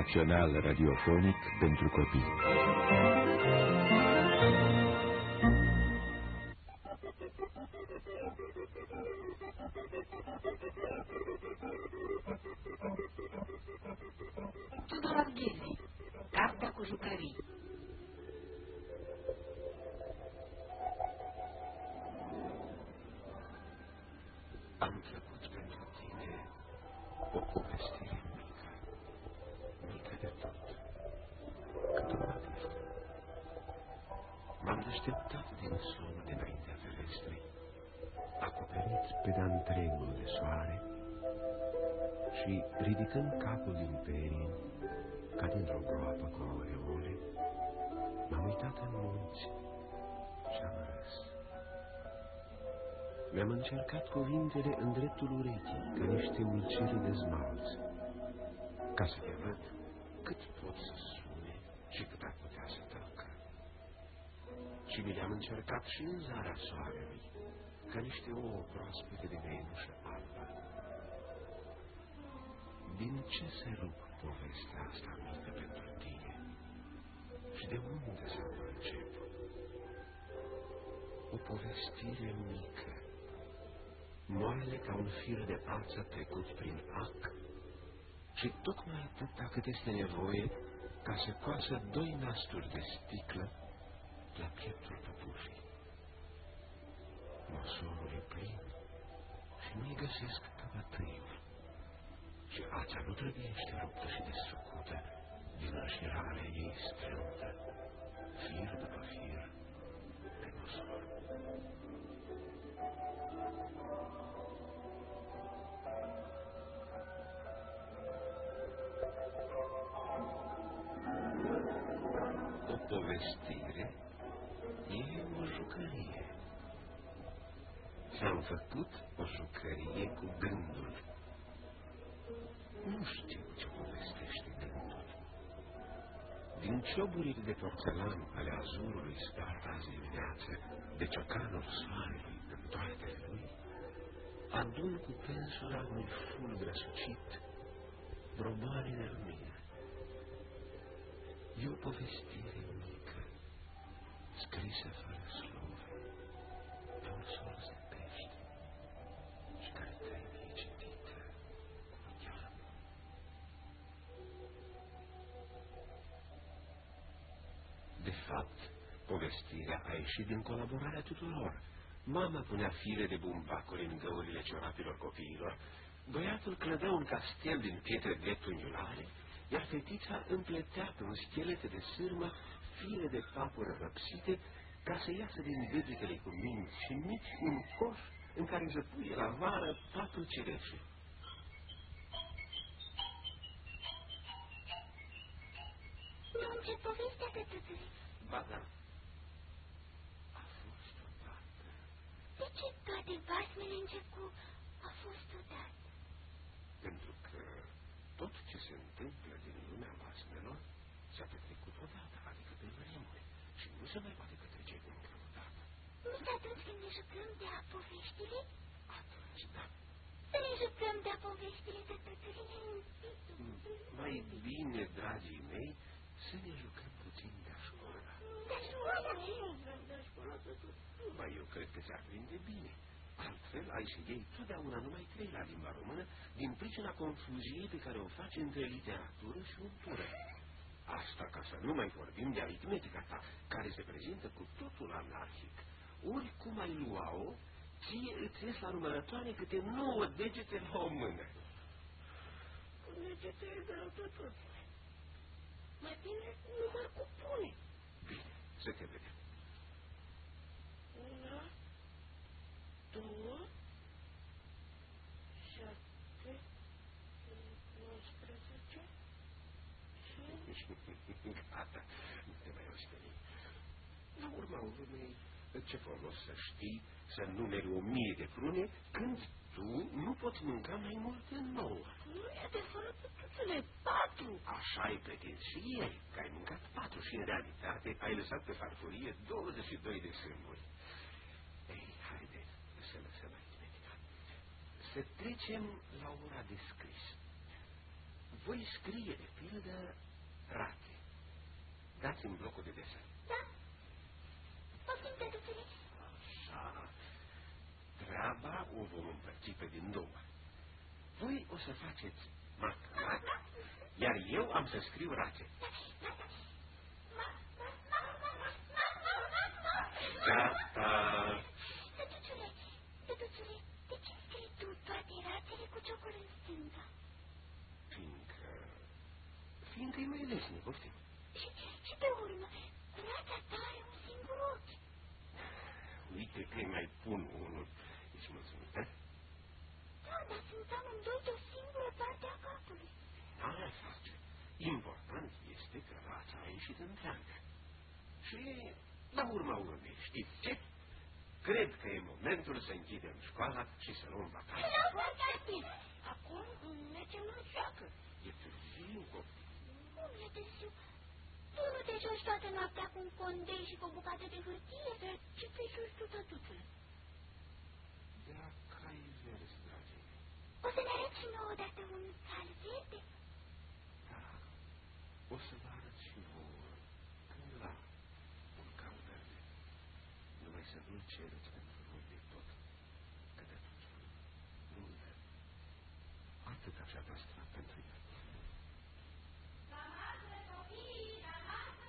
educațional radiofonic pentru copii. Tudor Ghezi, cartea cu jucării. Am făcut pentru tine o povestire mică, mică de tot, cât o mătiftă. M-am deșteptat din somn dinaintea ferestrei, acoperit pe de-a întregul de soare și, ridicând capul din perin, ca dintr-o groapă cu aureole, m-am uitat în munți și am râs. Mi-am încercat cuvintele în dreptul urechii, ca niște ulcere de zmalț, ca să te văd cât pot să sune și cât ar putea să tălcă. Și mi le-am încercat și în zarea soarelui, ca niște ouă proaspete de menușă albă. Din ce se rup povestea asta mică pentru tine? Și de unde să o încep? O povestire mică, moale ca un fir de ață trecut prin ac, și tocmai atâta cât este nevoie ca să coasă 2 nasturi de sticlă la pieptul păpușii. Mosorul e plin și nu-i găsesc căpătâiul, și acea nu trebuiește ruptă și desfăcută din rășirarea ei strâmtă, fir după fir, pe mosor. O povestire e o jucărie. Și-am făcut o jucărie cu gândul. Nu știu ce povestește gândul. Din cioburile de porțelan ale azurului spart azi dimineață de ciocanul soarelui în toatele lui, adun cu pensula unui fulg răsucit broboane de lumină. E o povestire mică, scrisă fără slove, pe un sorț de pește și care trebuie citită cu ochian. De fapt, povestirea a ieșit din colaborarea tuturor. Mama punea fire de bumbacuri în găurile ciorapilor copiilor, băiatul clădea un castel din pietre dreptunghiulare, iar fetița împletea pe un schelete de sârmă fire de papură răpsite ca să iasă din degetele cu minți și mici un coș în care să puie la vară 4 cireșe. Nu încep povestea, tătătăi. Ba da, a fost odată. De ce toate basmele încep cu a fost odată? Pentru că tot ce se întâmplă din lumea basmelor s-a petrecut odată, adică pe vremuri, și nu se mai poate petrece încă o dată. Nici atunci când ne jucăm de-a poveștile? Atunci, da. Să ne jucăm de-a poveștile, tătătăi. Mai bine, dragii mei, să ne jucăm puțin de-a școala. De-a școala? De-a școala, Ba, eu cred că ți-ar prinde bine. Altfel, ai să iei totdeauna numai 3 la limba română, din pricina confuziei pe care o faci între literatură și untură. Asta ca să nu mai vorbim de aritmetica ta, care se prezintă cu totul anarhic. Oricum ai lua-o, ție îți ies la numărătoare câte 9 degete la o mână. Degete e de rău tot. Mai bine număr cu pune. Bine, să te vedem. 1, 2, 7, 19. Gata, nu te mai osteni. La urma urmei, ce folos să știi să numeri 1000 de prune când tu nu poți mânca mai mult de 9? Nu e adevărat, tătățele, 4. Așa ai pretins și ieri, că ai mâncat 4 și în realitate ai lăsat pe farfurie 22 de sâmburi. Ei, haide să lăsăm aritmetica. Să trecem la ora de scris. voi scrie de pildă rate. Dați-mi blocul de desen. Da? Poftim, tătuțule. Așa. Treaba o vom împărți pe din două. Voi o să faceți mac, iar eu am să scriu rate. Gata! Tătuțule, de ce scrii tu toate ratele cu ciocul în stânga? Fiindcă e mai lesnic, poftim. Și pe urmă, rata ta are un singur ochi. Uite că mai pun unul. Ești mulțumită? Da, dar sunt amândoi de o singură parte a capului. Aia face. Important este că rața a ieșit întreagă. Și, la urma urmei, știți ce? Cred că e momentul să închidem școala și să luăm vacanță. Da, foarte bine. Acum mergem la joacă. E târziu, copii. Cum e târziu? Tu nu te joci toată noaptea cu un condei și cu o bucată de hârtie? Dar ce te joci tu, tătuțule? Dacă ai vers, dragii mei. O să ne arăți și nouă odată un cal verde? Da, o să vă arăt și vouă cândva un cal verde. Numai să nu-l cereți pentru voi de tot, că de atunci nu-l dă. Atât așa voastră pentru el. La masă, copii, la masă!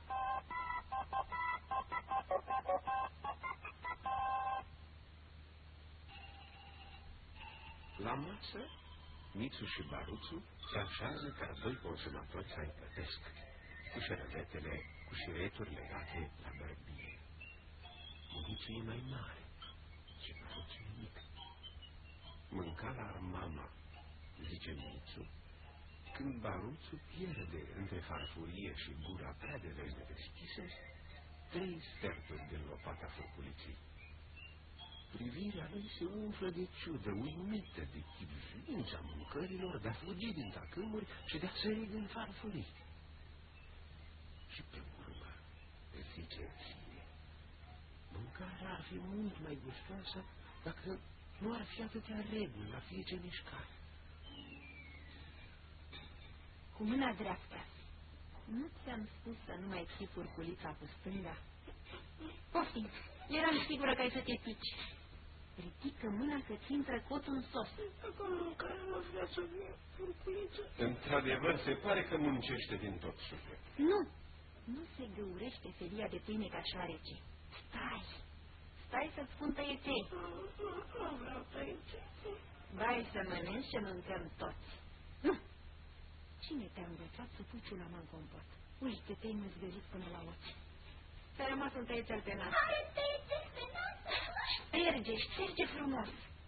La masă, Mițu și Baruțu se așează ca doi consumatori să împătesc, cu șervetele, cu șireturi legate la bărbie. Mițu e mai mare și Baruțu e mic. Mânca la mama, zice Mițu, când Baruțu pierde între farfurie și gura prea devreme deschise 3 sferturi din lopata furculiței. Privirea lui se umflă de ciudă, uimită de chipzuința mâncărilor, de a fugi din tacâmuri și de a sări din farfurii. Și pe urmă zice în sine, mâncarea ar fi mult mai gustoasă dacă nu ar fi atâtea reguli la fiecare mișcare. Cu mâna dreaptă. Nu ți-am spus să nu mai ții furculița cu stânga? Poftim, eram sigură că ai să te pici. Ridică mâna să-ți intră cotul în sos. Acum mâncarea nu vrea să fie furculiță. Într-adevăr, se pare că muncește din tot sufletul. Nu se găurește felia de pâine ca șoarece. Stai să-ți spun tăieței. Nu vreau tăieței. Bai să mănânci și mâncăm toți. Nu! Cine te-a învățat să pui ciulama în compot? Uite, te-ai măzgărit până la ochi. Ți-a rămas un tăiețel pe nas. Are tăiețel pe nas? Șterge frumos.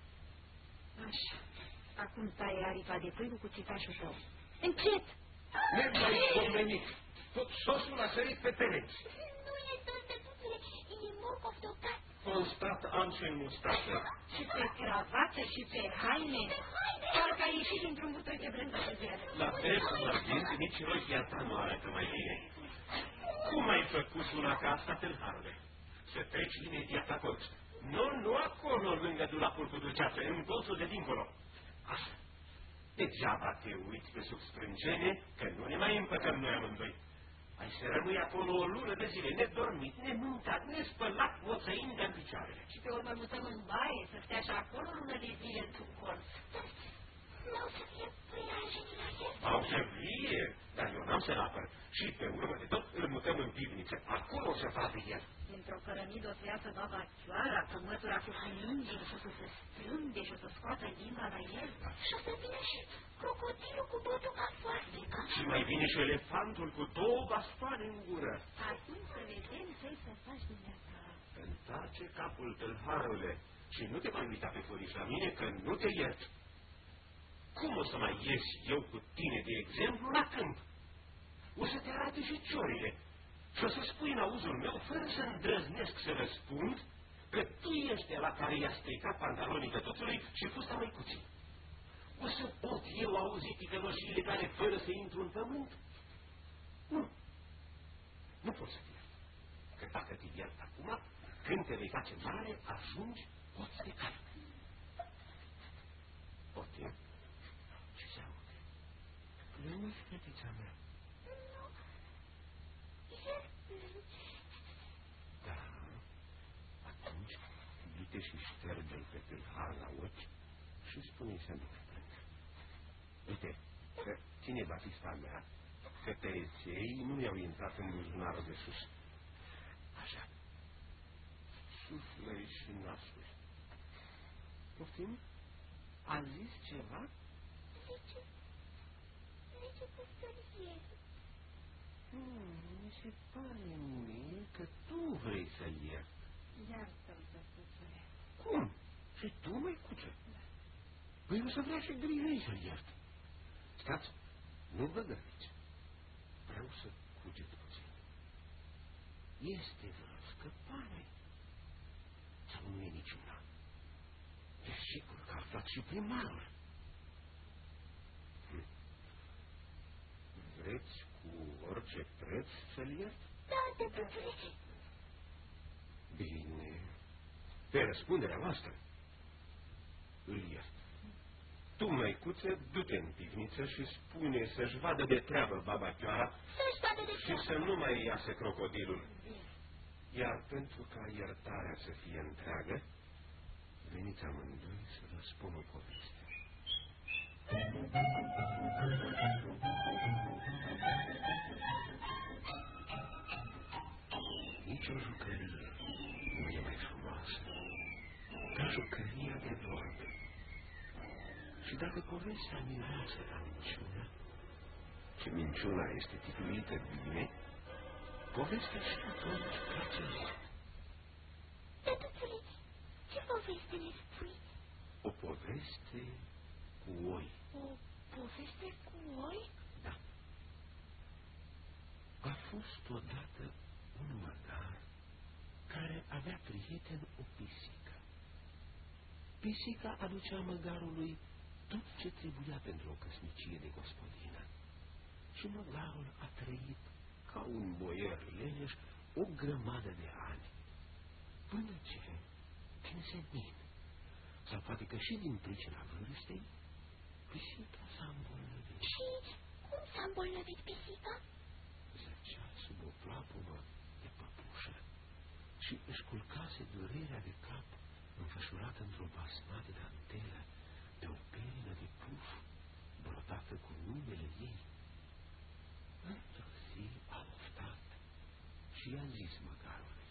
Așa. Acum tai aripa de pui cu cuțitașul tău. Încet! Ne-ai pomenit. Tot sosul a sărit pe pereți. Nu e tot, tătuțule, e morcov tocat. Constat am și în mustată. Și pe cravată și pe haine. Parcă ai ieșit dintr-un butoi de brânză de zero. La dreptul la gând, nici rochia ta nu arată mai bine. Cum ai făcut una ca asta, tâlharule? Să treci imediat la colț. Nu acolo, lângă dulapul cu dulceață, în colțul de dincolo. Așa. Degeaba te uiți pe sub sprâncene, că nu ne mai împăcăm noi amândoi. Ai să rămâi acolo o lună de zile, nedormit, nemâncat, nespălat, moțăind de-n picioarele. Și pe urmă mutăm în baie, să stea și acolo o lună de zile într-un colț. Nu o să fie pâinaje din acest. Au să vie, dar eu n-am să-l apăr. Și pe urmă de tot îl mutăm în pivniță. Acolo o să facă el. Dintr-o cărămidă o să iasă baba Chioara, cu mătura cu pâningii și o să se strânge și o să scoată limba la el. Și o să vină și crocodilul cu botul ca foarfeca. Și mai vine și elefantul cu 2 bastoane în gură. Atunci să vedem ce-i să faci dumneata. Întoarce capul, tâlharule, și nu te mai uita pe furiș la mine, că nu te iert. Cum o să mai ies eu cu tine, de exemplu, la câmp? O să te arate și ciorile. Și o să spui în auzul meu, fără să îndrăznesc să răspund, că tu ești la care i-a stricat pantalonii tătuțului și fusta măicuții. O să pot eu auzi ticăloșiile tale fără să intru în pământ? Nu. Nu pot să te iert. Că dacă te iert acum, când te vei face mare, ajungi, poți să te calc. Poți, ce se aude? Iubița mea? Nu, el plânge. Da, atunci du-te și șterge-l pe tâlhar la ochi și spune-i să nu plânge. Uite, că ține batista mea, că tăieței nu mi-au intrat în buzunarul de sus. Așa. Suflă-i și nasul. Poftim? A zis ceva? Zice că să-l iert. Mi se pare mie că tu vrei să-l ierți. Iartă-l, tătuțule. Cum? Și tu, măicuță? Da. Păi o să vrea și Grinei să-l iert. Stați, nu vă grăbiți. Vreau să cuget puțin. Este vreo scăpare? Sau nu e niciuna? E sigur că a aflat și primarul. Vreți cu orice preț să-l iert? Da, tătuțule. Bine. Pe răspunderea voastră. Îl iert. Tu, măicuță, du-te în pivniță și spune să-și vadă de treabă baba Chioara Să-și vadă de și treabă. să nu mai iasă crocodilul. Iar pentru ca iertarea să fie întreagă, veniți amândoi să vă spun o poveste. Nici o jucărie nu e mai frumoasă ca jucăria de vorbe. Și dacă povestea miroase la minciună, și minciuna este tituită bine, povestea și atunci place mult. Tătuțule, ce poveste ne spui? O poveste cu oi. O poveste cu oi? Da. A fost odată un măgar care avea prieten o pisică. Pisica aducea măgarului tot ce trebuia pentru o căsnicie de gospodină. Și măgarul a trăit ca un boier leneș o grămadă de ani, până ce, din senin, sau poate că și din pricina vârstei, pisica s-a îmbolnăvit. Și cum s-a îmbolnăvit pisica? Zăcea sub o plapumă de păpușă și își culcase durerea de cap înfășurată într-o basmat de antelă de o pelină de puf brodată cu numele ei. Într-o zi a oftat și i-a zis măgarului: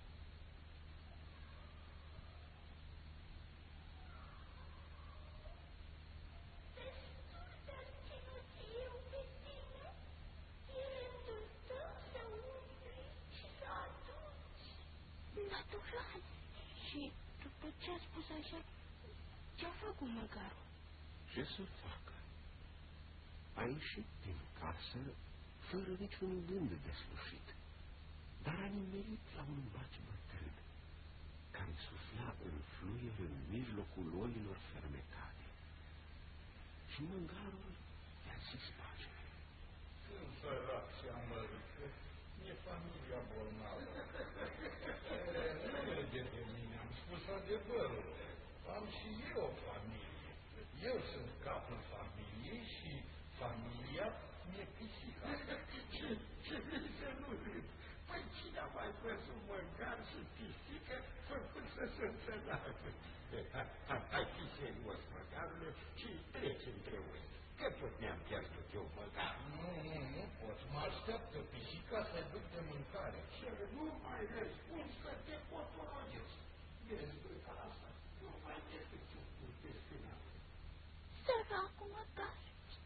Natural. Și după ce a spus așa, ce-a făcut măgarul? ce să facă? A ieșit din casă fără niciun gând de slușit, dar a nimerit la un baci bătrân care sufla în fluier în mijlocul oilor fermecate. Și măgarul i-a zis bacele: Sunt sărac și amărât, e familia bolnavă. Nu merge de mine, am spus adevărul. Am și eu o familie. Eu sunt capul familiei și familia mi-e pisica. Ce vrei să nu râd? Păi cine a mai văzut măgar și pisică făcut să se înțeleagă? Hai fi serios, măgarule, și treci între voi. Că tot ne-am pierdut eu măgar. Nu pot. Mă așteaptă pisica să-i duc de mâncare. Și nu mai răspunzi că te potorogesc. Vezi că asta nu mai este cu destinat. Săracul măgar.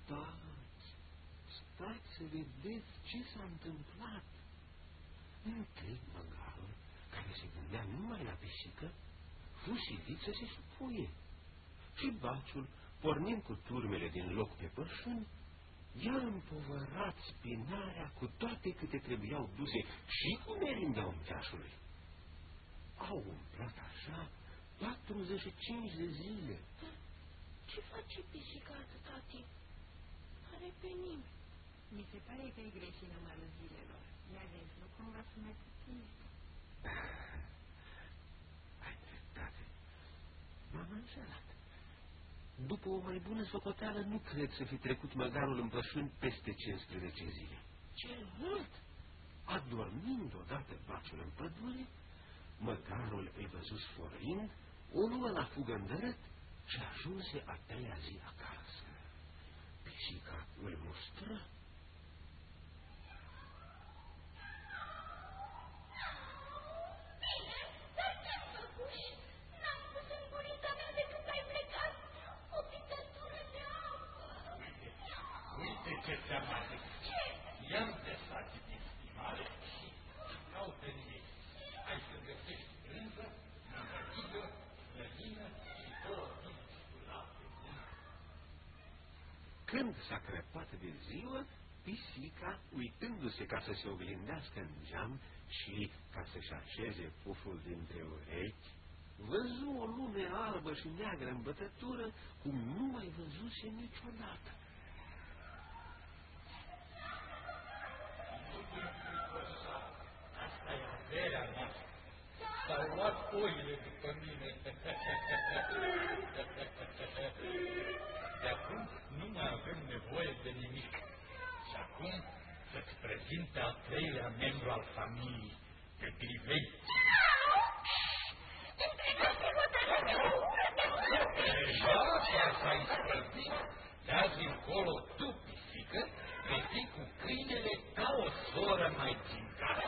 Stați să vedeți ce s-a întâmplat. Întreg măgarul, care se gândea numai la pisică, fu silit să se supuie. Și baciul, pornind cu turmele din loc pe pășuni, i-a împovărat spinarea cu toate câte trebuiau duse și cu merinda uncheașului. Au umplat așa 45 de zile. Ce face pisica atâta timp? Are pe nimeni. Mi se pare că e greșit numărul zilelor. Ia vezi, nu cumva să mai puțin. Ai dreptate. M-am înșelat. După o mai bună socoteală, nu cred să fi trecut măgarul în pășuni peste 15 zile. Cel mult! Adormind odată baciul în pădure, măgarul îl văzu sfărâind, o luă la fugă îndărât și ajunse a 3-a zi acasă. Pisica îl mustră. Ce ți-am adus? Ce? I-am desat din stimare și caută în ei. Ai să găsești brânză, mămăligă, slănină și 2 dinți cu lapte bun. Când s-a crăpat de ziua, pisica, uitându-se ca să se oglindească în geam și ca să-și așeze puful dintre urechi, văzu o lume albă și neagră în bătătură, cum nu mai văzuse niciodată. Asta e averea noastră. S-au luat oile după mine. De acum nu mai avem nevoie de nimic. Și acum să-ți prezint pe al 3-lea membru al familiei, pe Grivei. Deja chiar s-ai spăltit, de azi încolo tu, pisică, vei fi cu câinele ca o soră mai țincară.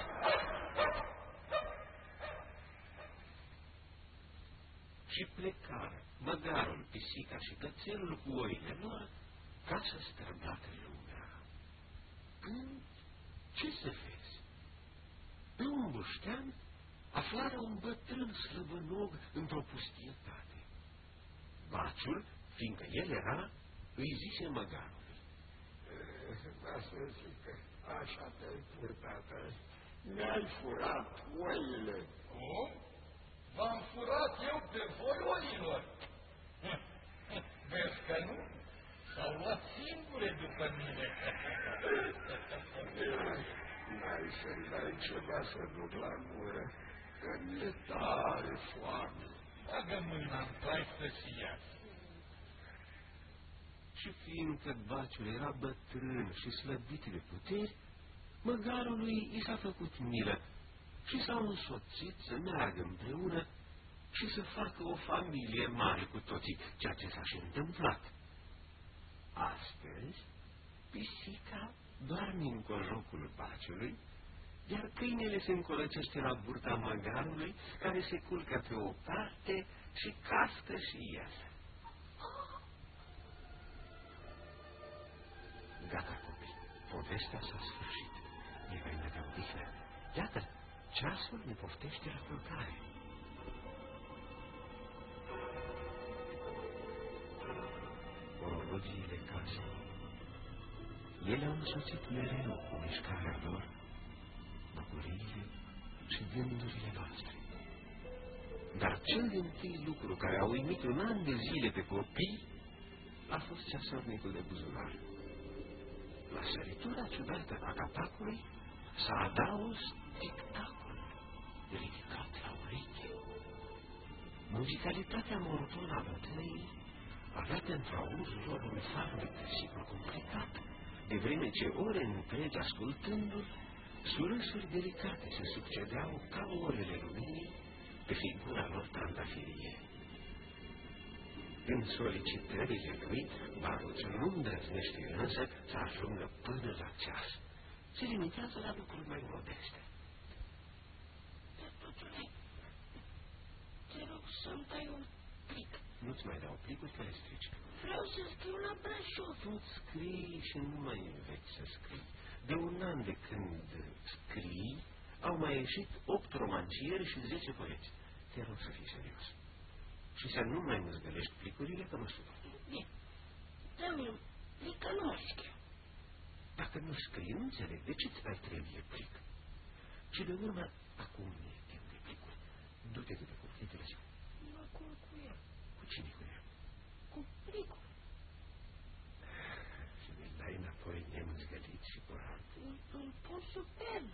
Și plecară măgarul, pisica și cățelul cu oile lor ca să străbată lumea. Când, ce să vezi? Pe un buștean aflară un bătrân slăbănog într-o pustietate. Baciul, fiindcă el era, îi zise măgarului: Ca să zic că așa te-ai purtat, mi-ai furat oile. Cum? V-am furat eu pe voi oilor. Vezi că nu? S-au luat singure după mine. N-ai să-mi dai ceva să duc la gură, că mi-e tare foame. Bagă mâna-n plaistă și ia. Și fiindcă baciul era bătrân și slăbit de puteri, măgarului i s-a făcut milă și s-au însoțit să meargă împreună și să facă o familie mare cu toții, ceea ce s-a și întâmplat. Astăzi, pisica doarme în cojocul baciului, iar câinele se încolăcește la burta măgarului, care se culcă pe o parte și cască și iese. Gata, copii, povestea s-a sfârșit. E vreme de odihnă. Iată, ceasul ne poftește la culcare. Orologiile casei. Ele au însoțit mereu cu mișcarea lor bucuriile și gândurile noastre. Dar cel dintâi lucru care a uimit un an de zile pe copii a fost ceasornicul de buzunar. La săritura ciudată a capacului s-a adaus tic-tacul ridicat la ureche. Muzicalitatea monotonă a bătăii avea pentru auzul lor un farmec desigur complicat, de vreme ce ore întregi ascultându-l, surâsuri delicate se succedeau ca orele luminii pe figura lor trandafirie. În solicitările lui, baruțul nu îndrăznește însă să ajungă până la ceas. Se limitează la lucruri mai modeste. Tătutule, te rog să-mi dai un plic. Nu-ți mai dau plicuri că le strici. Vreau să scriu la Brașov. Tu scrii și nu mai înveți să scrii. De un an de când scrii, au mai ieșit 8 romancieri și 10 poeți. Te rog să fii serios. Și să nu mai măzgălești plicurile, că mă supăr. Bine, dă-mi un plic, că nu mai scriu. Dacă nu scrii, nu înțeleg de ce ți mai trebuie plic. Și de urmă, acum nu e timp de plicuri. Du-te de pe cufletele astea. Mă culc cu el. Cu cine cu el? Cu plicul. Și mi-l dai înapoi nemâzgălit și curat. Îl pun sub pernă.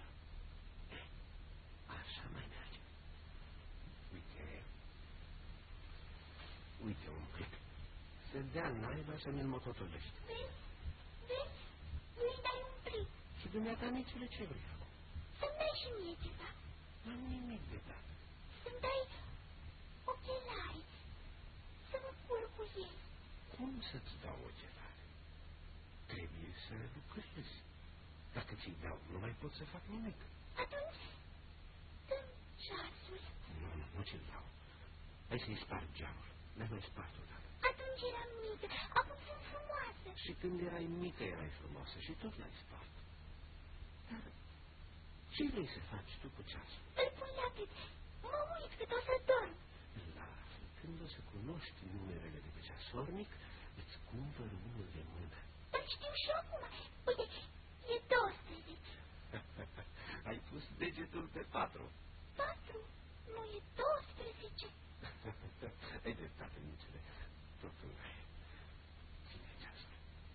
Așa mai merge. Uite un plic. Să să dea naiba să mi-l mototolești. Vezi? Nu-i dai un plic. Și dumneata, Nițule, ce vrei acum? Să-mi dai și mie ceva. N-am nimic de dat. Să-mi dai ochelari. Să mă culc cu ei. Cum să-ți dau ochelari? Trebuie să lucrezi. Dacă ți-i dau, nu mai pot să fac nimic. Atunci, dă-mi ceasul. Nu ți-l dau. Hai să-i sparg geamul. N-ai mai spart odată. Atunci eram mică, acum sunt frumoasă. Și când erai mică erai frumoasă și tot l-ai spart. Dar ce vrei să faci tu cu ceasul? Îl pun la gât. Mă uit cât o să dorm. Lasă, când o să cunoști numerele de pe ceasornic, îți cumpăr unul de mână. Îl știu și acum. Uite, e 12. Ai pus degetul pe 4. 4? Nu e 12. Ai dreptate, Nițule. Totul ai. Ține ceasul.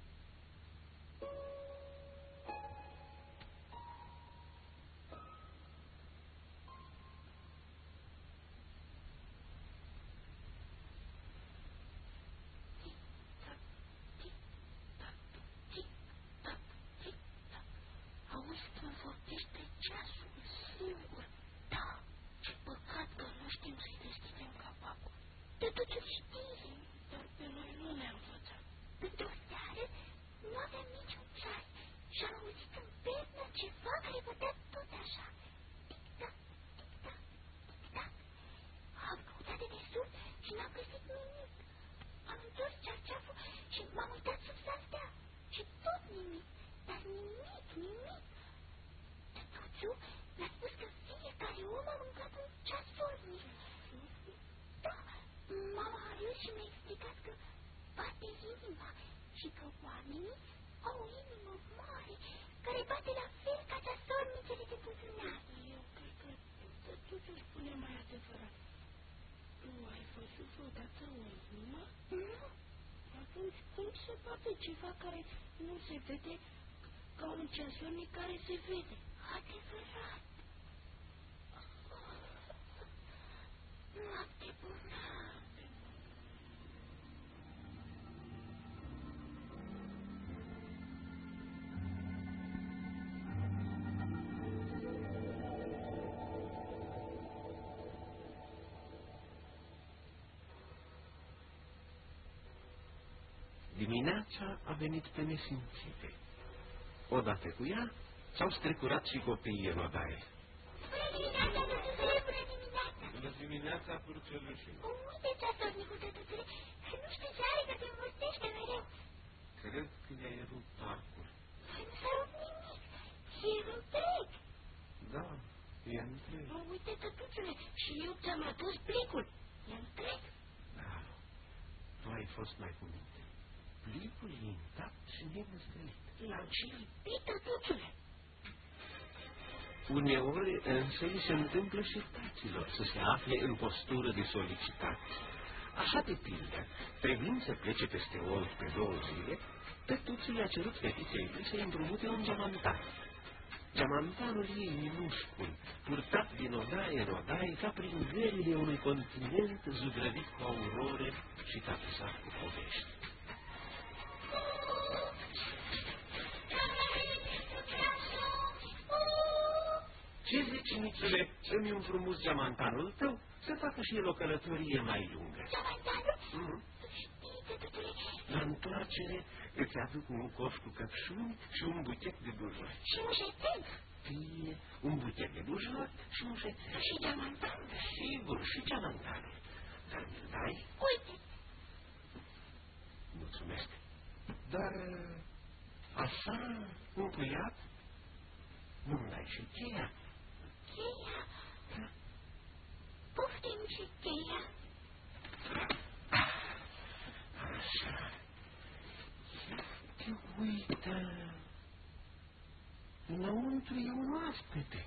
Auzi cum vorbește ceasul singur. Da, ce păcat că nu știm să-i deschidem capacul. Te duci știi, dar pe noi nu ne-am învățat. Într-o seară nu aveam niciun ceas și am auzit în pernă ceva care bătea tot așa. Tic-tac, tic-tac, tic-tac. Am căutat de desubt și n-am găsit nimic. Am întors cearceaful și m-am uitat sub saltea și tot nimic, dar nimic. Tătuțu mi-a spus că fiecare om a mâncat un ceasornic. Da, mama a râs și mi-a explicat că bate inima și că oamenii au o inimă mare care bate la fel ca ceasornicele de buzunar. Eu cred că tătuțu spune mai adevărat. Tu ai văzut vreodată o inimă? Nu. Atunci cum se poate ceva care nu se vede ca un ceasornic care se vede? Adevărat. Noapte bună. Dimineața a venit pe nesimțite. Odată cu ea s-au strecurat și copiii în odaie. Bună dimineața, Purcelușule. Uite ceasornicul, tătuțule, nu știu ce are că te învârtește mereu. Cred că i-ai rupt arcul. Nu s-a rupt nimic, e întreg. Da, e întreg. Uite, tătuțule, și eu ți-am adus plicul, e întreg. Da, tu ai fost mai cu minte. Plicul e intact și nemăstălit. L-am și lipit, tătuțule. Uneori însă îi se întâmplă și taților să se afle în postură de solicitat. Așa de pildă, trebuind să plece peste Olt pe 2 zile, tătuțul i-a cerut fetiței lui să-i împrumute un geamantan. Geamantanul ei minuscul, purtat din odaie în odaie, ca prin gările unui continent zugrăvit cu aurore și tapizat cu povești. Ce zici, Nițule, îmi înfrumuți geamantanul tău să facă și el o călătorie mai lungă? Geamantanul? La întoarcere îți aduc un coș cu căpșuni și un buchet de bujori. Și un șețel? Fie un buchet de bujori și un șețel. Și geamantanul? Sigur, și geamantanul. Dar mi-l dai? Uite. Mulțumesc. Dar așa, împuiat, nu-mi dai și cheia. Cheia? Poftim și cheia. Așa. Te uită. Înăuntru e un oaspete.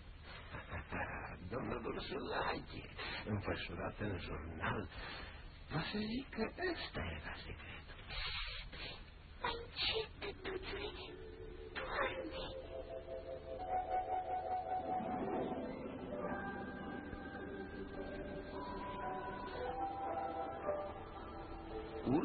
Domnul Ursulache, înfășurat în jurnal, va să zic că ăsta era secretul. Mai încet, tătuțule, doarme.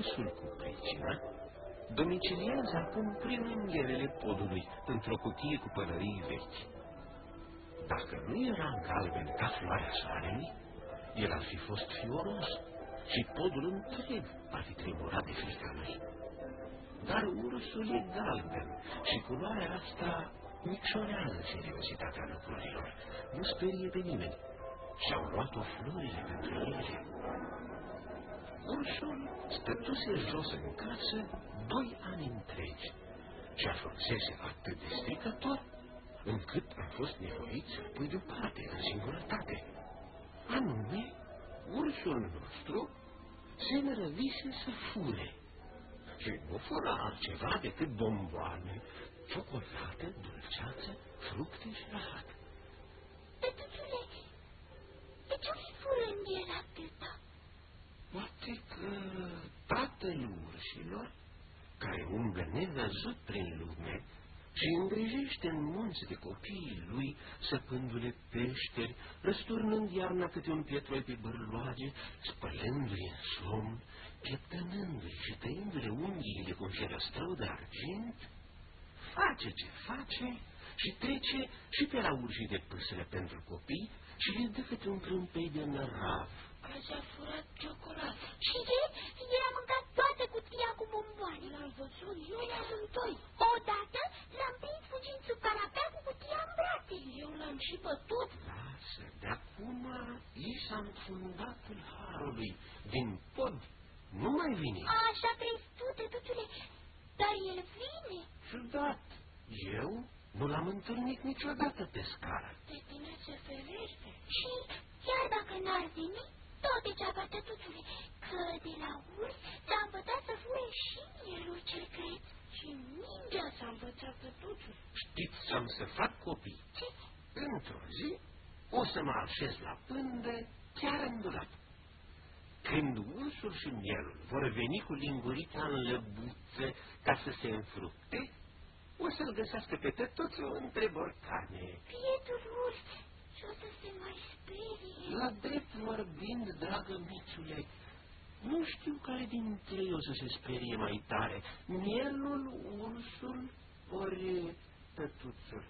ursul cu pricină domiciliază acum prin ungherele podului într-o cutie cu pălării vechi. Dacă nu era galben ca floarea soarelui, el ar fi fost fioros și podul întreg ar fi tremurat de frica lui. Dar ursul e galben și culoarea asta micșorează seriozitatea lucrurilor, nu sperie pe nimeni și-au luat-o florile pentru ele. Ursul stătuse jos în casă 2 ani întregi și ajunsese atât de stricător încât a fost nevoit să-l pui deoparte în singurătate. Anume, ursul nostru se nărăvise să fure și nu fura altceva decât bomboane, ciocolată, dulceață, fructe și rahat. Tătuțule, de ce-ți fură în el atâta? Poate că tatăl urșilor, care umblă nevăzut prin lume și îngrijește în munți de copiii lui, săpându-le peșteri, răsturnând iarna câte un pietroi pe bărloage, spălându-i în somn, pieptănându-i și tăindu-le unghiile cu un șerăstrău de argint, face ce face și trece și pe la urșii de pâsăre pentru copii și le dă câte un trâmpei de nărav. Azi a furat ciocolată. Și el a mâncat toată cutia cu bomboane. L-am văzut, noi amândoi. Odată l-am prins fugind sub canapea cu cutia în brațe. Eu l-am și bătut. Lasă, de acum i s-a înfundat în harului. Din pod nu mai vine. Așa crezi tu, tătuțule, dar el vine. Ciudat, eu nu l-am întâlnit niciodată pe scară. De tine se ferește. Și chiar dacă n-ar veni, tot degeaba, tătuțule, că de la urs s-a învățat să fure și mielul cel creț. Și mingea s-a învățat, tătuțule. Știți să-mi să fac copii? Ce? Într-o zi o să mă așez la pândă chiar în dulap. Când ursul și mielul vor veni cu lingurița în lăbuță ca să se înfructe, o să-l găsească pe tătuțul între borcane. Bietul urs, și o să se mai sperie. La drept vorbind, dragă mițule, nu știu care dintre ei o să se sperie mai tare, mielul, ursul, ori tătuțul.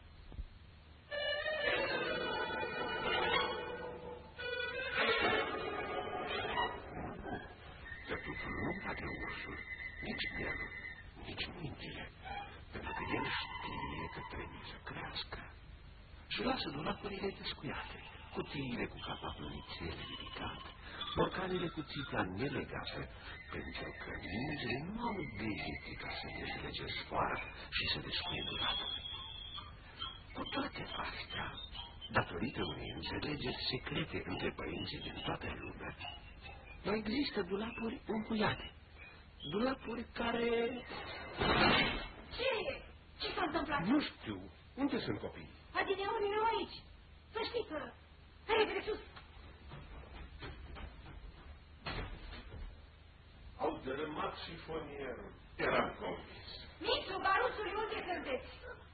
Tătuțul nu bate ursul, nici mielul, nici mingile, pentru că el știe că trebuie să crească. Și lasă dulapurile descuiate, cutiile cu capacul nițel ridicat, borcanele cu țipla nelegată, pentru că mingile nu au degete ca să dezlege sfoara și să descuie dulapul. Cu toate astea, datorită unei înțelegeri secrete între părinții din toată lumea, mai există dulapuri încuiate, dulapuri care... Ce e? Ce s-a întâmplat? Nu știu. Unde sunt copiii? Adineori erau aici. Să știi că... Hai, de sus! Au dărâmat șifonierul. Eram convins. Mițu, baruțuri, unde sunteți?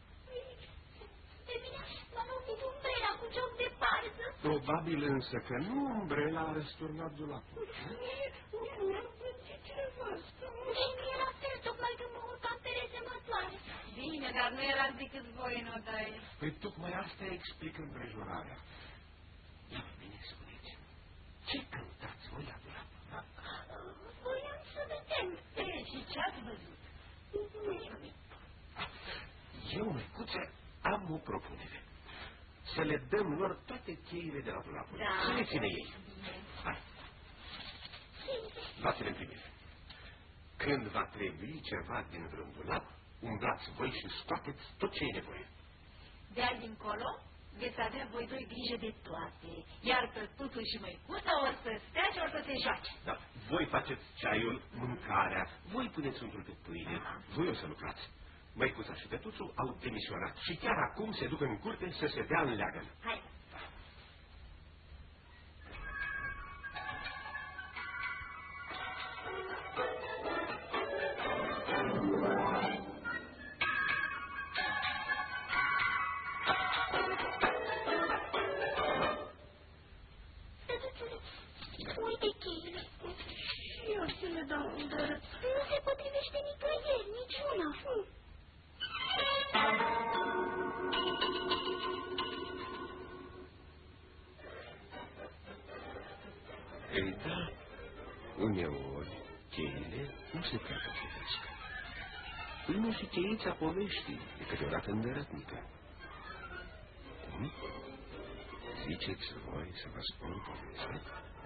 De bine, m-a lovit umbrela cu joc de parză. Probabil însă că nu umbrela a răsturnat dulapul. Mie la fel, tocmai când mă urcam pe rezemătoare. Bine, dar nu erați decât voi în odaie. Păi tocmai asta explică împrejurarea. Ia bine, spuneți, ce cântați voi la dulap? Voiam să vedem. Și ce-ați văzut? Eu, măicuță, am o propunere. Să le dăm lor toate cheile de la dulapul. Da. Să le ține ei. Hai. Luați-le în primire. Când va trebui ceva din vreun dulap, umblați voi și scoateți tot ce e nevoie. De azi încolo veți avea voi doi grijă de toate, iar tătuțul și măicuța o să stea și o să se joace. Da, voi faceți ceaiul, mâncarea, voi puneți untul de pâine, voi o să lucrați. Măicuța și tătuțul au demisionat și chiar acum se duc în curte să se dea în leagăn. Hai. Uite cheile. Și eu să le dau un dărăț. nu se prea potrivesc. Până și cheița poveștii e câteodată îndărătnică. Cum? Ziceți voi să vă spun povestea?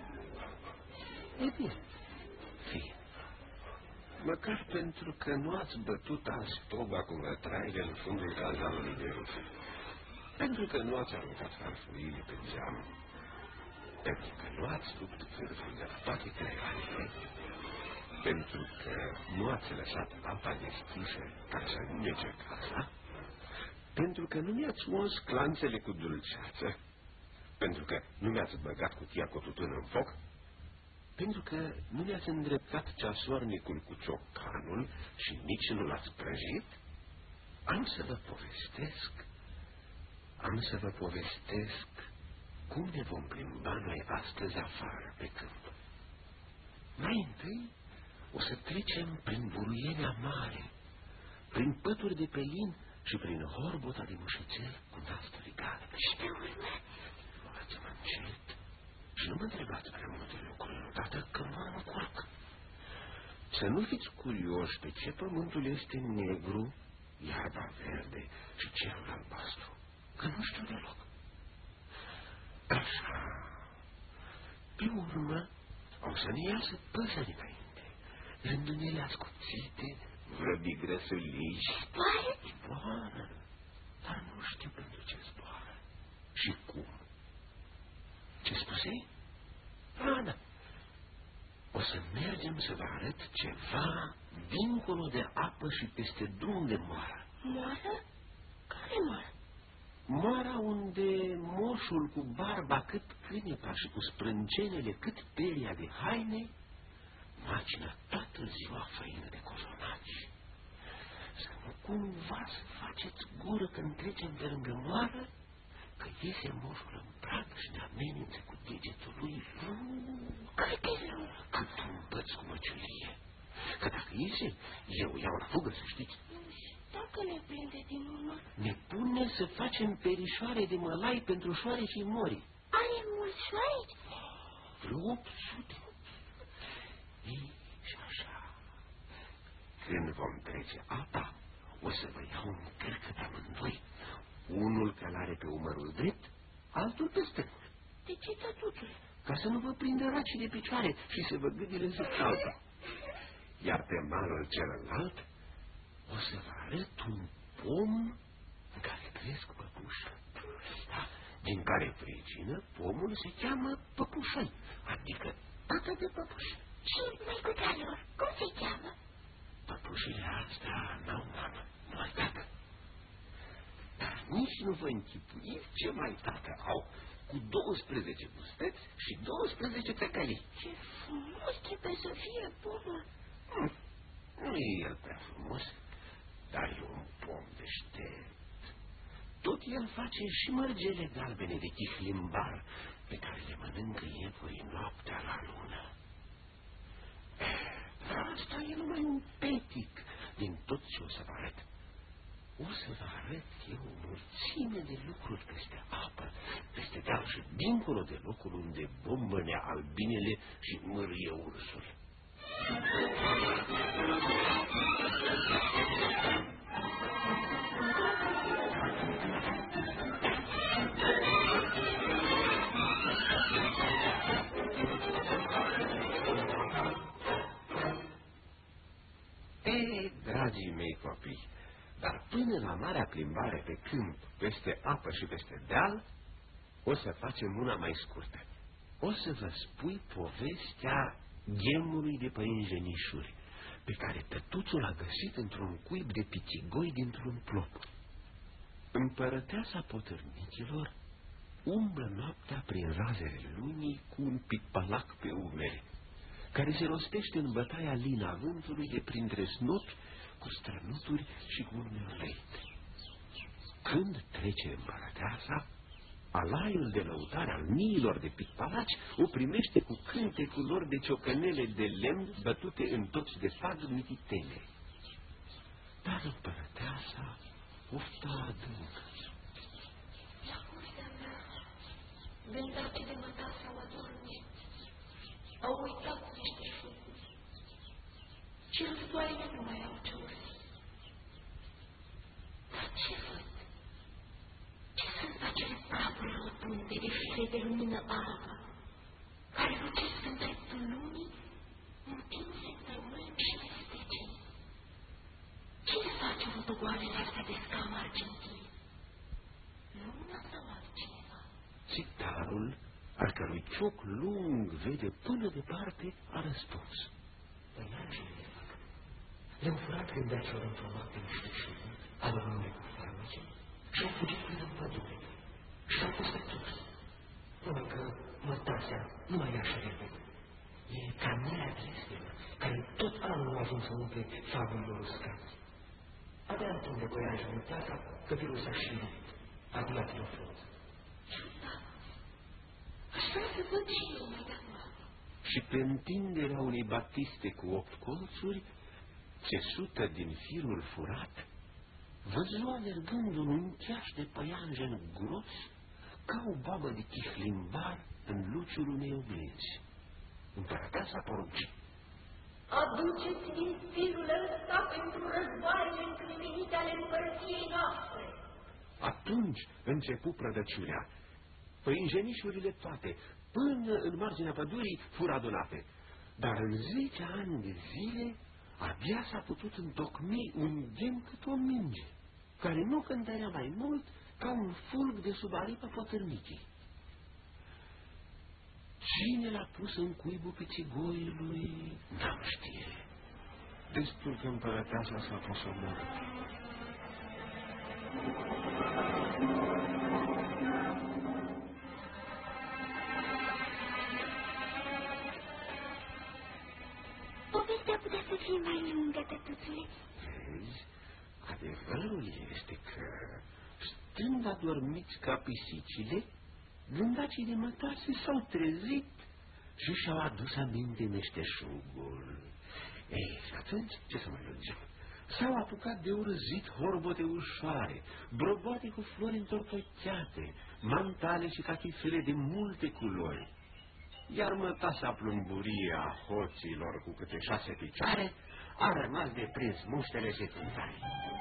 E bine, fie. Măcar pentru că nu ați bătut azi toba cu vătraile în fundul cazanului de ruf. Pentru că nu ați aruncat farfurile pe geam. Pentru că nu ați rupt vârful de la toate creioanele. Pentru că nu ați lăsat apa deschisă ca să nu nege casa. Pentru că nu mi-ați uns clanțele cu dulceață. Pentru că nu mi-ați băgat cutia cu tutun în foc. Pentru că nu mi-ați îndreptat ceasornicul cu ciocanul și nici nu l-ați prăjit. Am să vă povestesc cum ne vom plimba noi astăzi afară pe câmp. Mai întâi o să trecem prin buruienea mare, prin pături de pelin și prin horbota de mușețel cu nasturi galbe. Și pe urmă? Luați-mă încet și nu mă întrebați prea multe lucruri odată că mă încurc. Să nu fiți curioși pe ce pământul este negru, iarba verde și cerul albastru, că nu știu deloc. Așa. Pe urmă o să ne iasă păsări înainte, rândunele ascuțite, vrăbii grăsăliși. Zboară, dar nu știu pentru ce zboară și cum. Ce spusei? Ana, o să mergem să vă arăt ceva dincolo de apă și peste drum de moară. Moară? Care moară? Moara unde moșul cu barba cât cânepa și cu sprâncenele cât peria de haine macină toată ziua făină de cozonaci. Să nu cumva să faceți gură când trecem de lângă moară, că iese moșul în prag și ne amenință cu degetul lui cât un băț cu măciulie. Că dacă iese, eu iau la fugă, să știți. Dacă ne prinde din urmă? Ne pune să facem perișoare de mălai pentru șoarecii mori. Are mulți șoareci? Vreo 800. Ei, și așa. Când vom trece apa, o să vă iau în cărcă pe amândoi. Unul călare pe umărul drept, altul pe stângul. De ce, tătuțule? Ca să nu vă prindă racii de picioare și să vă gâdile să calcă. Iar pe malul celălalt o să vă arăt un pom în care cresc păpuși. Da, din care pricină pomul se cheamă păpușăi, adică tată de păpuși. Și măicuțealor, cum se cheamă? Păpușile astea n-au mamă, doar tată. Dar nici nu vă închipuiți ce mai tată au, cu 12 bustăți și 12 tăcălii. Ce frumos trebuie să fie pomul. Nu e el prea frumos, dar e un pom deștept. Tot el face și mărgele galbene de chihlimbar, pe care le mănâncă iepurii noaptea la lună. Dar asta e numai un petic din tot ce o să vă arăt. O să vă arăt eu o mulțime de lucruri peste apă, peste deal și dincolo de locul unde bombănea albinele și mârie ursul. Dragii mei copii, dar până la marea plimbare pe câmp, peste apă și peste deal, o să facem una mai scurtă. O să vă spui povestea ghemului de păienjenișuri, pe care tătuțul l-a găsit într-un cuib de pițigoi dintr-un plop. Împărăteasa potârnicilor umblă noaptea prin razele lunii cu un pipalac pe umeri, care se rostește în bătaia lina vântului de printre snopi, cu strănuturi și cu un meleit. Când trece împărăteasa, alaiul de lăutare al miilor de pipalaci o primește cu cântecul lor de ciocănele de lemn bătute în toți de fag mititele. Dar împărăteasa ofta adâncă. La curtea mea, vendace de mătasa mă dorme. Au uitat niște focuri. și războaiele nu mai au ce ursi. Dar ce văd? Ce sunt acele praguri rotunde de fire de lumină albă, care lucesc în dreptul lumii, întinse pe mâini și mesteceni? Cine face rotogoalele astea de scamă argintie? Luna sau altcineva? Țitarul, al cărui cioc lung vede până departe, a răspuns. Păianjele fac. Le-au furat gândeaților într-o noapte miștăciună, adormându-le cu farmece, și-au fugit până în pădure. Și-au pus pe toți. Numai că mătasea nu mai e așa repede. E ca mirea trestelor, care tot anul nu ajung să umple faburilor uscați. Abia întinde păianjele mătasa că virul s-a și rupt. Adiatilor frunță. Ciudat. Aș vrea să văd și eu mai de acum. Și pe întinderea unei batiste cu 8 colțuri, țesută din firul furat, văzu alergând un uncheaș de păianjen gros, ca o babă de chihlimbar în luciul unei oglinzi. Împărăteasa porunci. Aduceți din firul ăsta pentru războaiele încremenite ale împărăției noastre. Atunci începu prădăciunea. Păinjenișurile toate, până în marginea pădurii, fură adunate. Dar în 10 ani de zile, abia s-a putut întocmi un ghem cât o minge, care nu cântărea mai mult ca un fulg de sub aripa potârnicii. Cine l-a pus în cuibul pițigoiului, n-am știre. Destul că împărăteasa s-a pus omorât. Povestea putea să fie mai lungă, tătuțule. Vezi, adevărul este că, stând adormiți ca pisicile, gândacii de mătase s-au trezit și și-au adus aminte meșteșugul. Ei, și atunci, ce să mai lungim? S-au apucat de urăzit horbote ușoare, broboate cu flori întortocheate, mantale și cachifele de multe culori. Iar mătasa plumburie a hoților cu câte 6 picioare a rămas de prins muștele și cântare.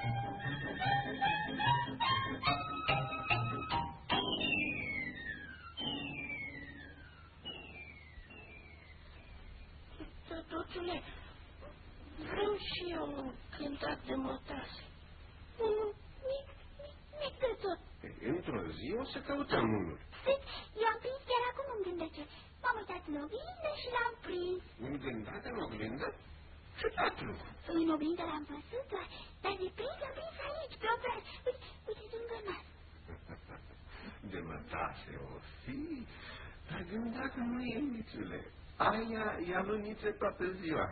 Tătuțule, vreau și eu un cântat de mătase. Unul mic de tot. Într-o zi o să căutăm unul. I-am prins chiar acum în gândece. M-am uitat în oglindă și l-am prins. Un gândat în oglindă? Ciudat lucru. În oglindă l-am văzut doar, dar de prins l-am prins aici, pe obraz. Uite lângă nas. De mătase o fi, dar gândat nu e mițule. Aia e aluniță toată ziua.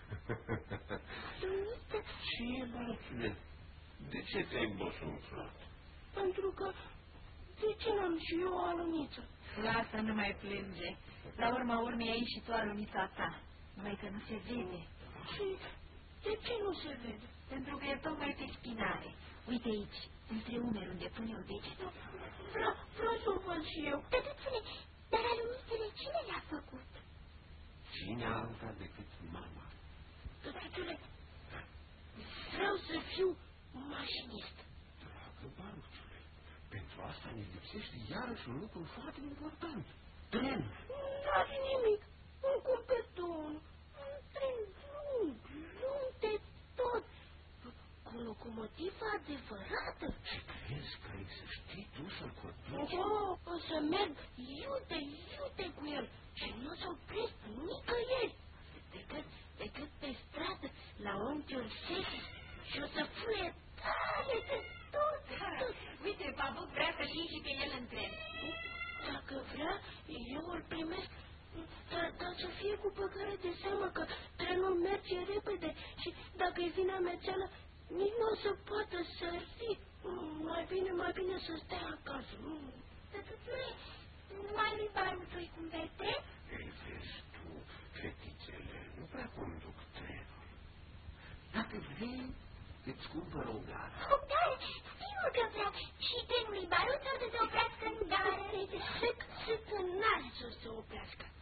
Luniță? Ce e, bărățule? De ce te-ai bosunflat? Pentru că, de ce n-am și eu o aluniță? Lasă, nu mai plânge. La urma urmei ai și tu alunița ta, numai că nu se vede. Și de ce nu se vede? Pentru că e tocmai pe spinare. Uite aici, între umeri unde pun eu degetul. Vreau să o văd și eu. Tătuțule, dar alunițele cine le-a făcut? Cine alta decât mama? Tătuțule, vreau să fiu mașinist. Dragă baruțule, pentru asta ne lipsește iarăși un lucru foarte important. Tren. N-are nimic. Un cupeton. Un tren lung de tot. Cu locomotivă adevărată. Și crezi că ai să știi tu să-l conduci? O să merg iute cu el și nu o să opresc nicăieri. Decât pe stradă la unchiul Sesi și o să fluie tare de tot. Uite, Babuc vrea să-l iei și pe el în tren. Dacă vrea, eu îl primesc, dar să fie cu băgare de seamă că trenul merge repede și dacă e vina mețeală, nici nu o să poată sări. Mai bine să stea acasă. Tătuțule, numai lui Baruțului cumperi tren? Ei, vezi tu, fetițele nu prea conduc trenul. Dacă vrei, îți cumpăr o gară. O gară? Sigur că vreau. Și trenul lui Baruț o să se oprească în gară. Să n-are să se oprească. Da,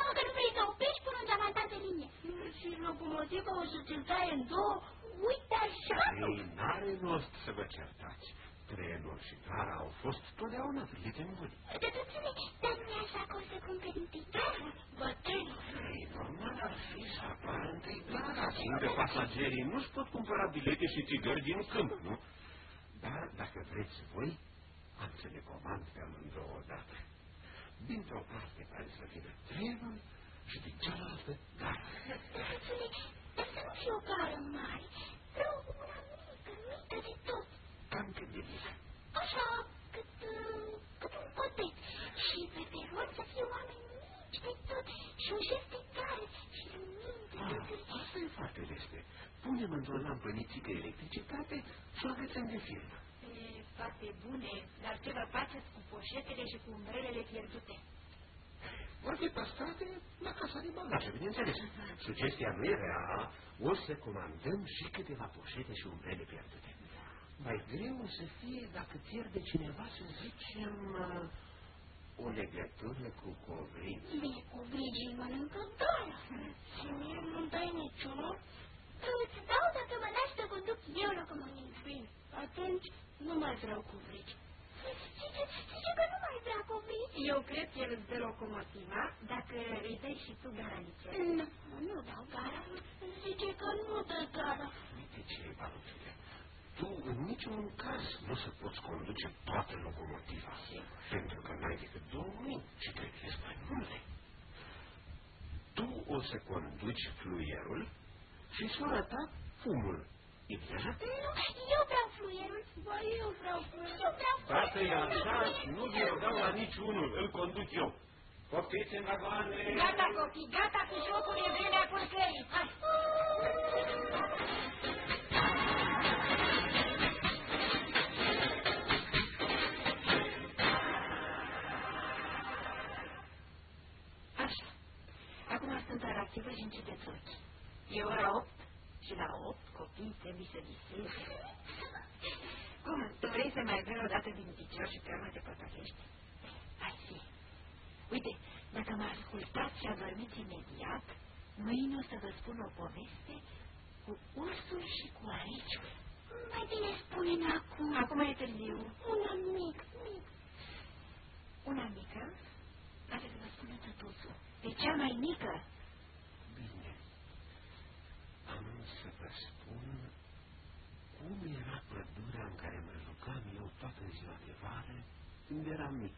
mă că nu vrei să oprești până în geamantat de linie. Și locomotiva o să ți-l taie în două? Uite așa. Ei, n-are rost să vă certați. Trenul și gara au fost totdeauna prieteni buni. Tătuțule, dar nu e așa că o să cumperi întâi gara? Bătrânul. Ei, normal ar fi să apară întâi gara, fiindcă pasagerii nu-și pot cumpăra bilete și țigări din câmp, nu? Dar, dacă vreți voi, am să le comand pe amândouă odată. Dintr-o parte pare să vină trenul și din cealaltă gara. Tătuțule, dar să nu fie o gară mare. Vreau una mică, mică de tot. Cam cât de mică. Așa, cât un cotet. Și pe peron să fie oameni mici de tot. Și un șef de gară și lumini de tot. Asta e foarte lesne. Punem într-o lampă nițică electricitate și o agățăm de firmă. E foarte bune, dar ce vă faceți cu poșetele și cu umbrelele pierdute? Vor fi păstrate la casa de bagaje, bineînțeles. Sugestia nu era, o să comandăm și câteva poșete și umbrele pierdute. Mai greu o să fie dacă pierde cineva, să zicem, o legătură cu covrici. Bine, covrigii mănâncă gara. Și mie nu-mi dai niciunul? Îți dau dacă mă lași să conduc eu locomotiva. Bine, atunci nu mai vreau covrici. Zice că nu mai vrea covrici. Eu cred că el îți dă locomotiva dacă îi dai și tu gara nițel. Nu dau gara. Zice că nu dă gara. Uite ce e, Baluțule. Tu în niciun caz nu să poți conduce toată locomotiva, pentru că n-ai decât 2 mâini și trebuie mai multe. Tu o să conduci fluierul și sora ta fumul. E bine așa? Nu, eu vreau fluierul. Ba, eu vreau fluierul. Eu vreau Dacă e așa, nu vi-o dau la niciunul, îl conduc eu. Poftiți în vagoane! Gata, copii, gata cu jocul, e vremea culcării. Hai! Așa. Acum sunteți activă și începeți ochii. E ora 8 și la 8 copiii trebuie să viseze. Cum? Tu vrei să mai vrei o dată din picior și pe urmă te pătălești? Hai fi. Uite, dacă mă ascultați și adormiți imediat, mâine o să vă spun o poveste cu ursul și cu ariciul. Mai bine spune-mi acum. Acum e târziu. Una mic. Una mică? Lasă să vă spună tătuțul. E cea mai mică. Bine. Am să vă spun cum era pădurea în care mă jucam eu toată ziua de vară când eram mic.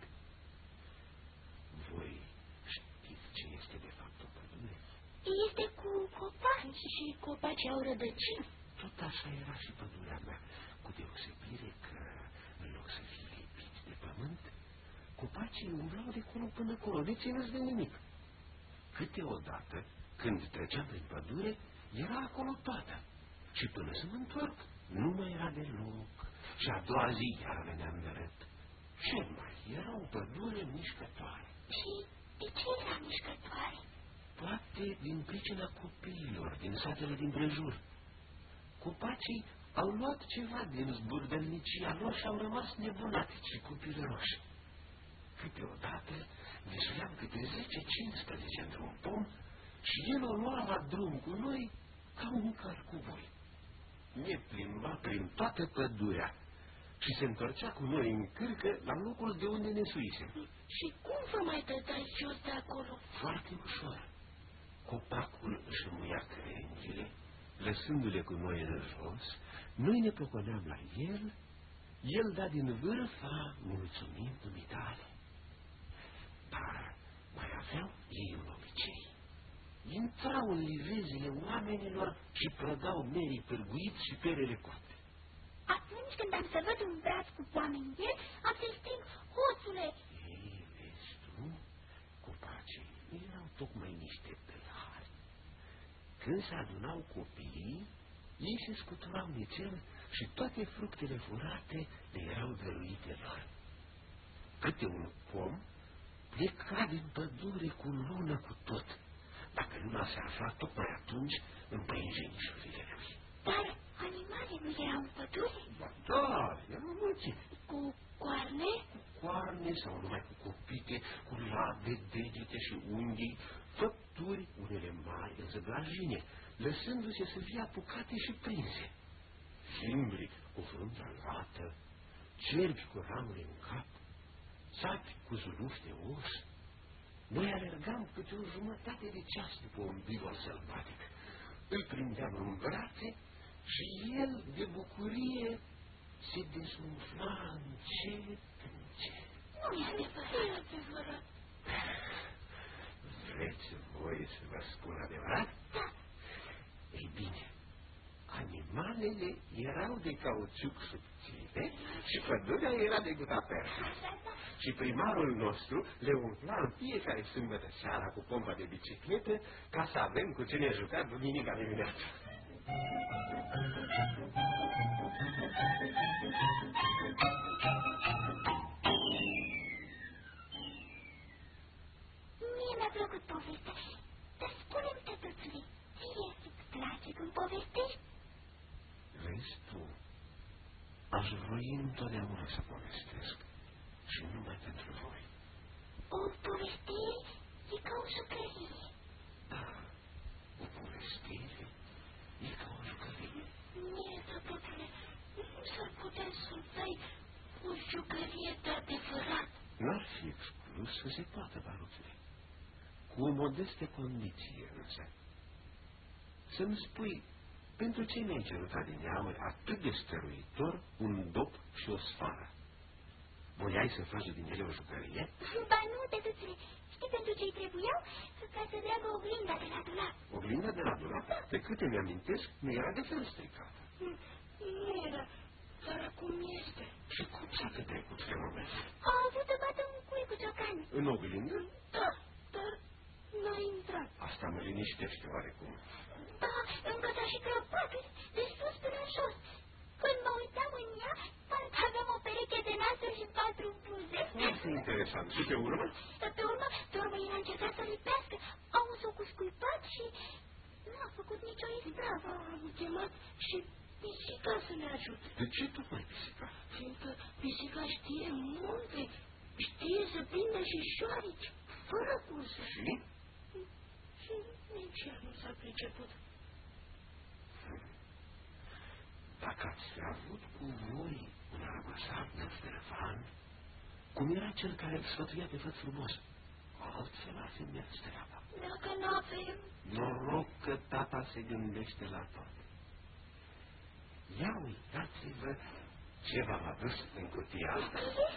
Voi știți ce este de fapt o pădure? Este cu copaci și copacii au rădăcini. Tot așa era și pădurea mea, cu deosebire că, în loc să fie lipiți de pământ, copacii umblau de colo până acolo, nețineți de nimic. Câteodată, când treceam prin pădure, era acolo toată. Și până să mă întorc, nu mai era deloc. Și a doua zi iar veneam de râd. Ce mai? Era o pădure mișcătoare. Și de ce era mișcătoare? Poate din pricina copiilor din satele din prejur. Copacii au luat ceva din zburdălnicia lor și au rămas nebunatici și copilăroși. Câteodată visuiam câte 10-15 într-un pom și el o lua la drum cu noi ca un cărcuvoi. Ne plimba prin toată pădurea și se întorcea cu noi în cârcă la locul de unde ne suisem. Și cum vă mai dădeai jos de acolo? Foarte ușor. Copacul își înmuia crengile, lăsându-le cu noi în jos, noi ne poconeam la el da din vârfa mulțumind dumitale. Dar mai aveau ei un obicei. Intrau în livezile oamenilor și prădau merii pârguiți și perele cote. Atunci când am să văd un braț cu oameni el, am să-i strig, hoțule! Ei, vezi tu, copacii erau tocmai niște tâlhari. Când se adunau copiii, ei se scuturau nițel și toate fructele furate le erau dăruite lor. Câte un pom pleca din pădure cu lună cu tot. Dacă luna se afla tocmai atunci în păinjenișurile lui. Dar animale nu erau în pădure? Ba da, erau mulți. Cu coarne? Cu coarne sau numai cu copii. ispite, cu labe, degete și unghii, făpturi, unele mari, însă dragine, lăsându-se să fie apucate și prinse. Zimbri cu frunza lată, cerbi cu ramuri în cap, țapi cu zuluși de os. Noi alergam câte o jumătate de ceas după un bivol sălbatic. Îl prindeam în brațe și el, de bucurie, se dezumfla încet, încet. Nu e adevărat. Vreți voi să vă spun adevărat? Da. Ei bine, animalele erau de cauciuc subțire și pădurea era de gutapercă. Și primarul nostru le umfla în fiecare sâmbătă seara cu pompa de bicicletă ca să avem cu ce ne juca duminica dimineața. Mie mi-a plăcut povestea, dar spune-mi, tătuțule, ție îți place când povestești? Vezi tu, aș voi întotdeauna să povestesc și numai pentru voi. O povestire e ca o jucărie. Da, o povestire e ca o jucărie. Mie, tătuțule, nu s-ar putea să-mi dai o jucărie de adevărat. N-ar fi exclus să se poată, baruțule. Cu o modestă condiție, însă. Să-mi spui, pentru ce mi-ai cerut adineauri atât de stăruitor un dop și o sfară? Voiai să faci din ele o jucărie? Ba nu, tătuțule, știi pentru ce-i trebuiau? Ca să dreagă oglinda de la dulap. Oglinda de la dulap? De câte mi-amintesc, nu era de fel stricată. Nu era, dar acum este. Și cum s-a petrecut fenomenul? A avut să bată un cui cu ciocani. În oglindă? Da, dar n-a intrat. Asta mă liniștește oarecum. Da, încă s-a și crăpat de sus până în jos. Când mă uitam în ea, parcă aveam o pereche de nasuri și 4 buze. Foarte interesant. Și pe urmă? Pe urmă el a încercat să lipească. Au s-o cu scuipat și n-a făcut nicio ispravă. Am chemat și pisica să ne ajute. De ce tocmai pisica? Fiindcă pisica știe multe, știe să prindă și șoarici, fără cusă. Și? Și nici ea nu s-a priceput. Dacă ați fi avut cu voi un armăsar năzdrăvan, cum era cel care îl sfătuia pe făt frumos, altfel ar fi mers treaba. Dacă n-avem... Noroc că tata se gândește la tot. Ia uitați-vă ce v-am adus în cutia asta.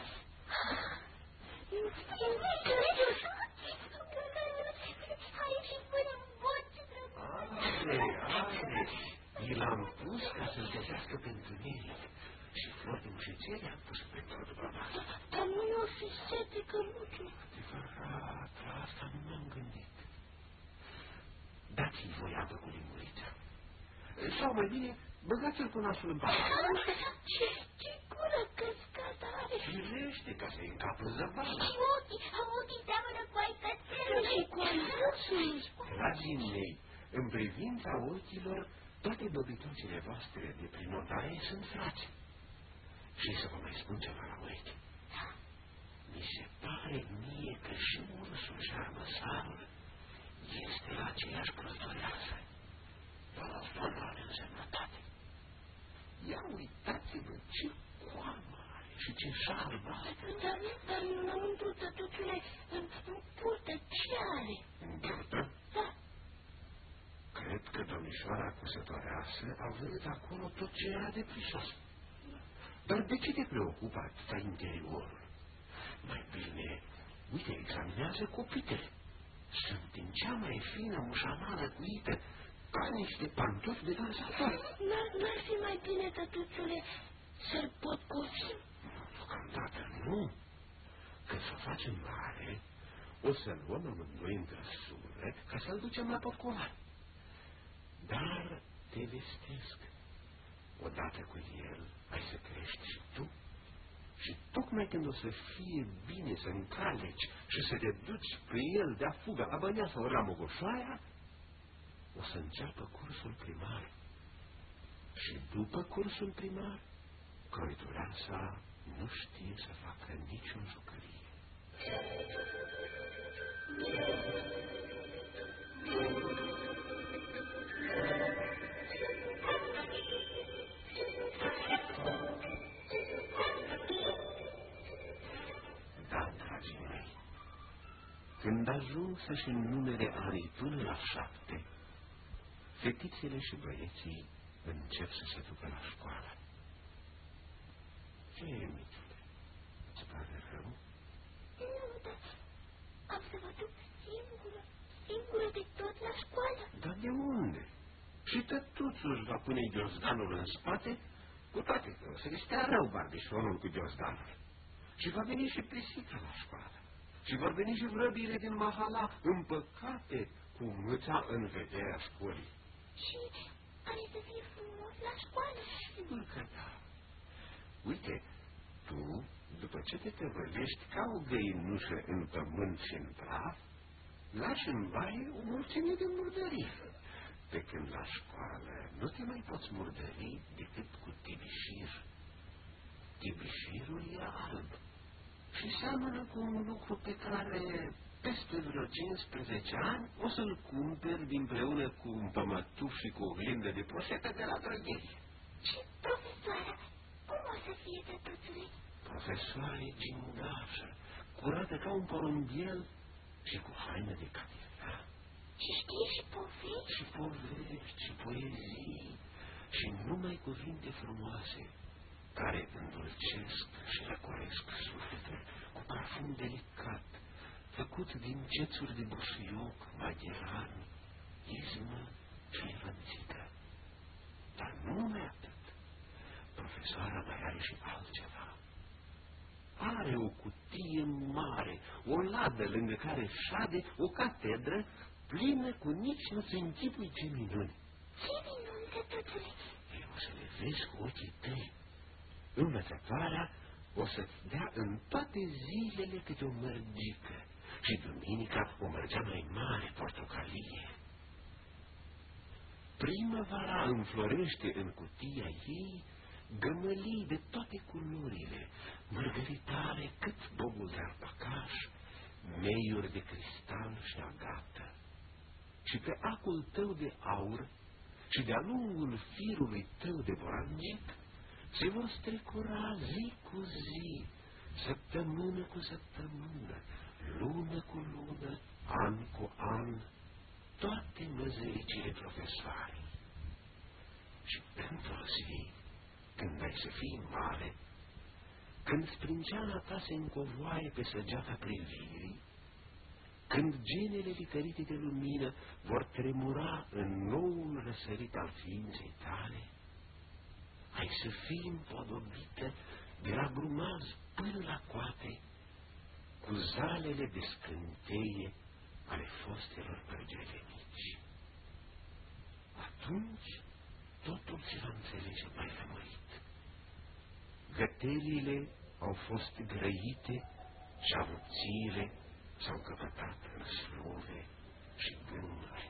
Aici până în boci, Are. I l-am pus ca să-l găsească pentru mine. Și flori de mușețele am pus pentru dumneavoastră. Dar nu i-o fi sete căluciu. Adevărat, la asta nu m-am gândit. Dați-i voi apă cu lingurița. Sau mai bine, băgați-l cu nasul în pat. Ce gură căscată are! Firește ca să-i încapă zăbală. Și ochii seamănă cu ai cățelului. Și cu ai râsului. Dragii mei, în privința ochilor, toate dobitocile voastre de prin odaie sunt frați. Și să vă mai spun ceva la urechi. Mi se pare mie că și ursul și armăsarul este la aceeași călătoreasă. Doar o valoare însemnătate. Ia uitați-vă ce coamă are și ce șarbă are. Dar înăuntru, tătuțule, în burtă, ce are? În burtă? Da. Cred că domnișoara cusătoreasă a văzut acolo tot ce era de prisos. Dar de ce te preocupă atâta interiorul? Mai bine, uite, examinează copitele. Sunt din cea mai fină mușamană cuită, ca niște pantofi de dansator. N-ar fi mai bine, tătuțule, să-l potcovim? Deocamdată nu. Când să facem mare, o să-l luăm amândoi în trăsură ca să-l ducem la potcovan. Dar te vestesc, odată cu el ai să crești și tu. Și tocmai când o să fie bine să încaleci și să te duci pe el de-a fugă la Bănea sau la Mogoșoaia, o să înceapă cursul primar. Și după cursul primar, croitureasa nu știe să facă nicio jucărie. Când ajung să-și înnumere anii până la 7, fetițele și băieții încep să se ducă la școală. Ce e, Mitule? Îți pare rău? Nu, dar am să mă duc singură de tot la școală. Dar de unde? Și tătuțul își va pune ghiozdanul în spate, cu toate că o să le stea rău barbișorul cu ghiozdanul. Și va veni și Prisica la școală. Și vor veni și vrăbile din mahala, împăcate cu mâța în vederea școlii. Și are să fie frumos la școală? Sigur că da. Uite, tu, după ce te tăvălești ca o găinușă în pământ și în praf, lași în baie o mulțime de murdării. Pe când la școală nu te mai poți murdări decât cu tibișir. Tibișirul e alb și seamănă cu un lucru pe care peste vreo 15 ani o să-l cumperi dinpreună cu un pămătuf și cu o oglindă de poșetă de la drăgherie. Și profesoara, cum o să fie, tătuțule? Profesoara e gingașă, curată ca un porumbiel și cu haină de catifea. Și știe și povești? Și povești, și poezii, și numai cuvinte frumoase, care îndulcesc și răcoresc sufletul cu parfum delicat, făcut din cețuri de busuioc, magheran, izmă și lănțică. Dar nu numai atât. Profesoara mai are și altceva. Are o cutie mare, o ladă lângă care șade o catedră plină cu nici nu se închipui ce minuni. Ce minuni, tătuțule? Ei, o să le vezi cu ochii tăi. Învățătoarea o să-ți dea în toate zilele câte o mărgică și duminica o mărgea mai mare portocalie. Primăvara înflorește în cutia ei gămălii de toate culorile, mărgăritare cât bobul de arpacaș, meiuri de cristal și agată. Și pe acul tău de aur și de-a lungul firului tău de borangic se vor strecura zi cu zi, săptămână cu săptămână, lună cu lună, an cu an, toate măzăricile profesoarei. Și într-o zi, când ai să fii mare, când sprânceana ta se încovoaie pe săgeata privirii, când genele licărite de lumină vor tremura în noul răsărit al ființei tale, ai să fii împodobită de la grumaz până la coate, cu zalele de scânteie ale fostelor părgelenici. Atunci totul se va înțelege mai lămurit. Gătelile au fost grăite și avuțiile s-au căpătat în sluve și gânduri.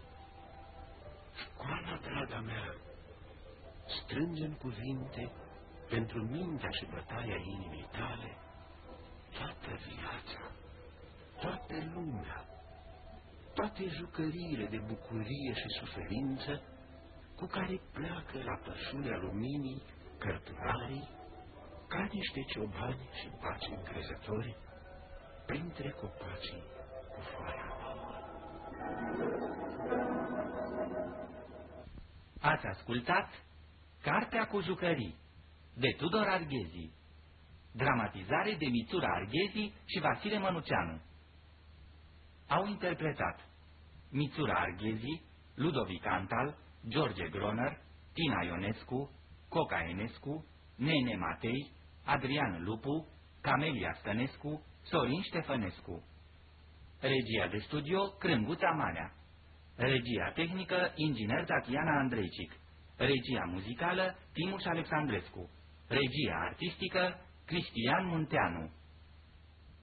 Școala, draga mea, strânge în cuvinte pentru mintea și bătaia inimii tale toată viața, toată lumea, toate jucăriile de bucurie și suferință cu care pleacă la pășunea luminii cărturarii ca niște ciobani și baci încrezători printre copacii cu foaia nouă. Ați ascultat Cartea cu jucării de Tudor Arghezi, dramatizare de Mițura Arghezi și Vasile Mănuceanu. Au interpretat Mițura Arghezi, Ludovic Antal, George Groner, Tina Ionescu, Coca Enescu, Nene Matei, Adrian Lupu, Camelia Stănescu, Sorin Ștefănescu. Regia de studio Crânguța Manea. Regia tehnică inginer Tatiana Andreicic. Regia muzicală Timuș Alexandrescu. Regia artistică Cristian Munteanu.